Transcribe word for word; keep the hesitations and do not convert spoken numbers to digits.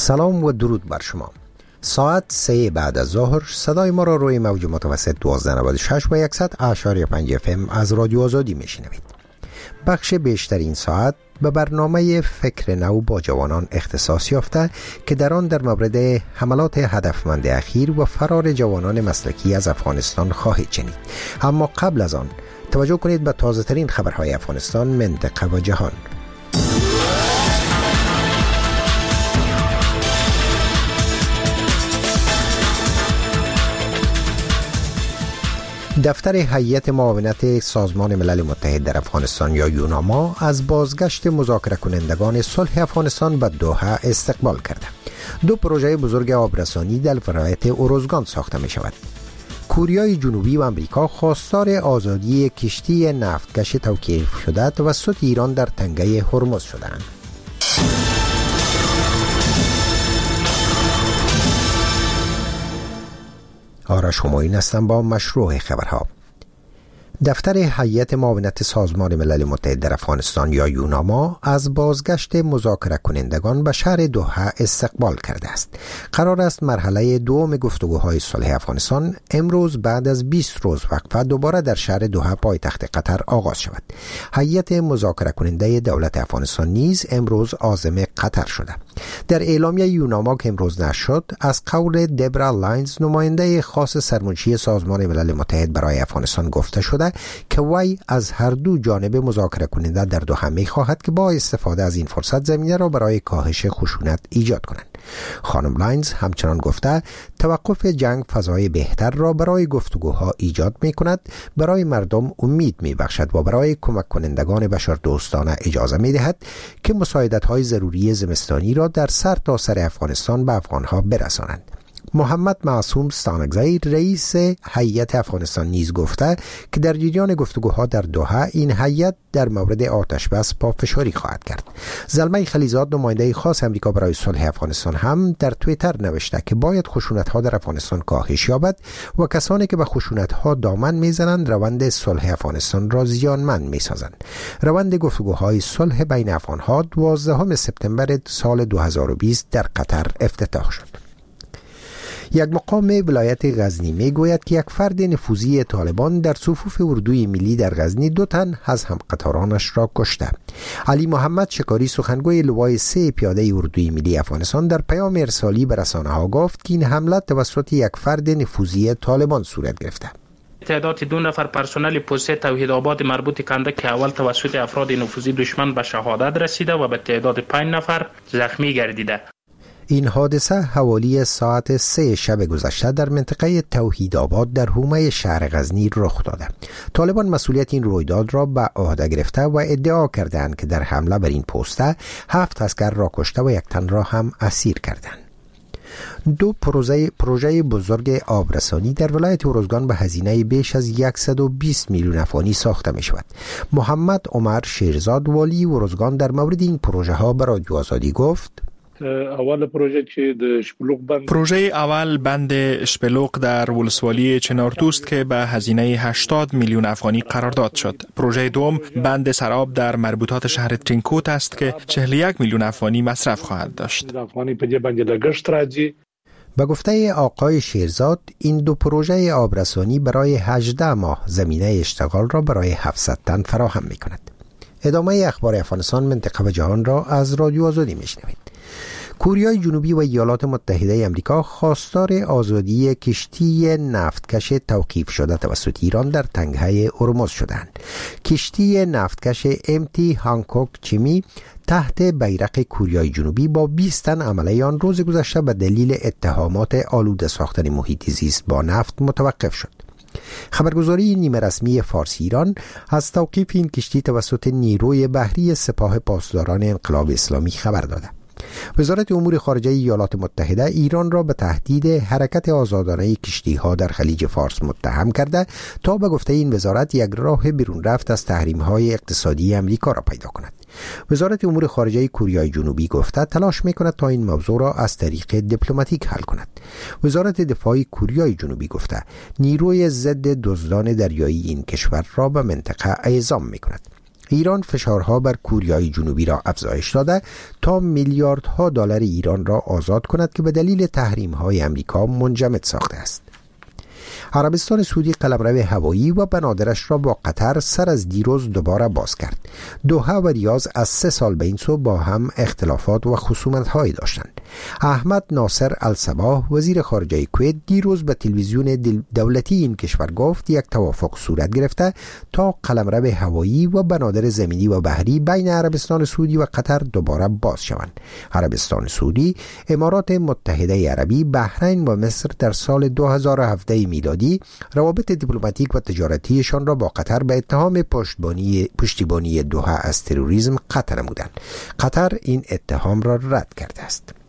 سلام و درود بر شما. ساعت سه بعد از ظهر صدای ما را روی موج متوسط دوازده نود و شش و صد اشاری پنج اف ام از رادیو آزادی میشنوید. بخش بیشتر این ساعت به برنامه فکر نو با جوانان اختصاص یافته که در آن در مورد حملات هدفمند اخیر و فرار جوانان مسلکی از افغانستان خواهید شنید. اما قبل از آن توجه کنید به تازه ترین خبرهای افغانستان، منطقه و جهان. دفتر هیئت معاونت سازمان ملل متحد در افغانستان یا یوناما از بازگشت مذاکره کنندگان صلح افغانستان به دوحه استقبال کرده. دو پروژه بزرگ آبرسانی در ولایت اروزگان ساخته می شود. کوریای جنوبی و امریکا خواستار آزادی کشتی نفتکش توقیف شده توسط ایران در تنگه هرمز شدند. آرش همایون هستم با مشروع خبرها. دفتر هیئت معاونت سازمان ملل متحد در افغانستان یا یوناما از بازگشت مذاکره کنندگان به شهر دوحه استقبال کرده است. قرار است مرحله دوم گفتگوهای صلح افغانستان امروز بعد از بیست روز وقفه دوباره در شهر دوحه پایتخت قطر آغاز شود. هیئت مذاکره کننده دولت افغانستان نیز امروز عازم قطر شده. در اعلامیه یوناما که امروز نشر شد، از قول دبرا لاینز نماینده خاص سرمنشی سازمان ملل متحد برای افغانستان گفته شده که وی از هر دو جانب مذاکره کننده در دوحه می خواهد که با استفاده از این فرصت زمینه را برای کاهش خشونت ایجاد کنند. خانم لاینز همچنان گفته توقف جنگ فضای بهتر را برای گفتگوها ایجاد می کند، برای مردم امید می بخشد و برای کمک کنندگان بشردوستانه اجازه می دهد که مساعدت های ضروری زمستانی را در سر تا سر افغانستان به افغانها برسانند. محمد معصوم ستانکزی رئیس هیئت افغانستان نیز گفته که در جریان گفتگوها در دوحه این هیئت در مورد آتش بس پافشاری خواهد کرد. زلمه خلیزاد نماینده خاص امریکا برای صلح افغانستان هم در توییتر نوشته که باید خشونت‌ها در افغانستان کاهش یابد و کسانی که به خشونت‌ها دامن میزنند روند صلح افغانستان را زیانمند میسازند. روند گفتگوهای صلح بین افغان‌ها دوازدهم سپتامبر سال دو هزار و بیست در قطر افتتاح شد. یک مقام ولایت غزنی می گوید که یک فرد نفوذی طالبان در صفوف اردوی ملی در غزنی دو تن از همقطارانش را کشته. علی محمد شکاری سخنگوی لوای سه پیاده اردوی ملی افغانستان در پیام ارسالی به رسانه‌ها گفت که این حمله توسط یک فرد نفوذی طالبان صورت گرفته. تعداد دو نفر پرسنل پست توحیدآباد مربوط کنده که اول توسط افراد نفوذی دشمن به شهادت رسیده و به تعداد پنج نفر زخمی گردیده. این حادثه حوالی ساعت سه شب گذشته در منطقه توحیدآباد در حومه شهر غزنی رخ داده. طالبان مسئولیت این رویداد را به عهده گرفته و ادعا کردند که در حمله بر این پسته هفت عسکر را کشته و یک تن را هم اسیر کردند. دو پروژه پروژه بزرگ آبرسانی در ولایت اروزگان به هزینه بیش از صد و بیست میلیون افغانی ساخته می شود. محمد عمر شیرزاد والی اروزگان در مورد این پروژه ها به رادیو آزادی گفت: اول پروژه که د شپلوق بند پروژه اول بند شپلوق در ولسوالی چنارتوست که به هزینه هشتاد میلیون افغانی قرارداد شد. پروژه دوم بند سراب در مربوطات شهر ترینکوت است که چهل و یک میلیون افغانی مصرف خواهد داشت. افغانی په دې باندې لګښت راځي. به گفته آقای شیرزاد این دو پروژه آبرسانی برای هجده ماه زمینه اشتغال را برای هفتصد تن فراهم می کند. ادامه اخبار افغانستان، منطقه و جهان را از رادیو آزادی می شنوید. کوریای جنوبی و ایالات متحده امریکا خواستار آزادی کشتی نفتکش توقیف شده توسط ایران در تنگه هرمز شدند. کشتی نفتکش ام تی هانکوک چیمی تحت بیرق کوریای جنوبی با بیست تن عمله آن روز گذشته به دلیل اتهامات آلوده ساختن محیط زیست با نفت متوقف شد. خبرگزاری نیمه رسمی فارسی ایران از توقیف این کشتی توسط نیروی بحری سپاه پاسداران انقلاب اسلامی خبر داده. وزارت امور خارجه ایالات متحده ایران را به تهدید حرکت آزادانه کشتی‌ها در خلیج فارس متهم کرده تا به گفته این وزارت یک راه بیرون رفت از تحریم‌های اقتصادی امریکا را پیدا کند. وزارت امور خارجه کوریای جنوبی گفته تلاش می‌کند تا این موضوع را از طریق دیپلماتیک حل کند. وزارت دفاع کوریای جنوبی گفته نیروی ضد دزدان دریایی این کشور را به منطقه اعزام می‌کند. ایران فشارها بر کوریای جنوبی را افزایش داده تا میلیاردها دلار ایران را آزاد کند که به دلیل تحریم‌های امریکا منجمد ساخته است. عربستان سعودی قلمرو هوایی و بنادرش را با قطر سر از دیروز دوباره باز کرد. دوحه و ریاض از سه سال به این سو با هم اختلافات و خصومت‌هایی داشتند. احمد ناصر الصباح وزیر خارجه کویت دیروز به تلویزیون دولتی این کشور گفت یک توافق صورت گرفته تا قلمرو هوایی و بنادر زمینی و بحری بین عربستان سعودی و قطر دوباره باز شوند. عربستان سعودی، امارات متحده عربی، بحرین و مصر در سال دو هزار و هفده میلادی روابط دیپلماتیک و تجارتیشان را با قطر به اتهام پشتیبانی پشتیبانی دوحه از تروریسم قطع نمودند. قطر این اتهام را رد کرده است.